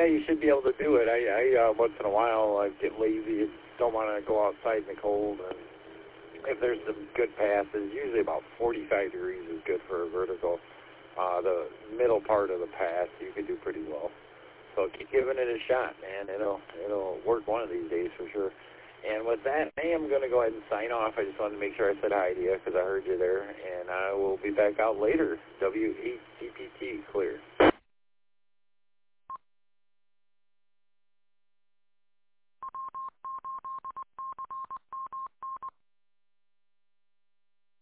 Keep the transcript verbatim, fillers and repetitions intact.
yeah, you should be able to do it. I, I uh, once in a while, I get lazy, don't want to go outside in the cold, and if there's some good passes, usually about forty-five degrees is good for a vertical. Uh, the middle part of the pass, you can do pretty well. So keep giving it a shot, man. It'll it'll work one of these days for sure. And with that, I am going to go ahead and sign off. I just wanted to make sure I said hi to you because I heard you there. And I will be back out later. W eight C P T clear.